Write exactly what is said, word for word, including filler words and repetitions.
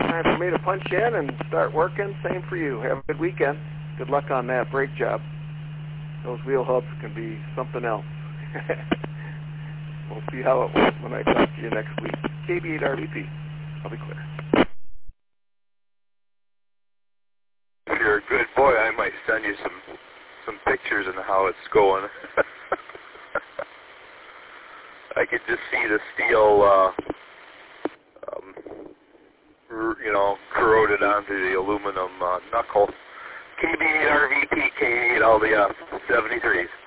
time for me to punch in and start working. Same for you. Have a good weekend. Good luck on that brake job. Those wheel hubs can be something else. We'll see how it went when I talk to you next week. K B eight R V P. I'll be clear. If you're a good boy, I might send you some some pictures of how it's going. I could just see the steel, uh, um, you know, corroded onto the aluminum uh, knuckle. K B eight R V P, K eight L D F, seventy-threes.